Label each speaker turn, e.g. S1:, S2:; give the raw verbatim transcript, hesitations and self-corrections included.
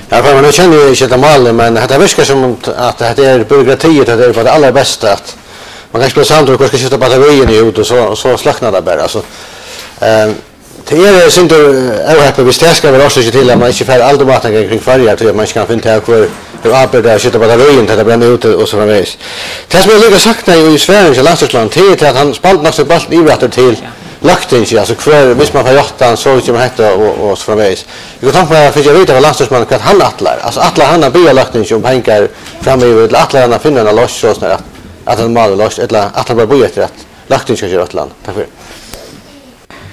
S1: Ja, för man känner ju inte det målet, men det verkar som att det är byråkratiet att det är på det allra bästa att man kan spela samtidigt och ska skjuta batterierna ut och så, så slacknar det bara. Alltså, eh, det är synd att överhäppa hvis det ska vara också till att man inte får automaten kring färger till att man kan finna ut hur hur arbetar att skjuta batterierna till att bränna ut och så framvis. Det som jag lika sagt när i Sverige så landslagsland till att han spalt nästa bollen i rätt till lagting, alltså kvar hvis man får gjort han så som heter och och så framvis. Jag kan tänka mig för jag vet att landslagsmannen kan han attlar. Alltså attlar han har bia lagting som pengar fram i vill attlar han finna en loss så snart att han mal loss eller attlar bara bo efter att lagting ska göra ett land. Tack för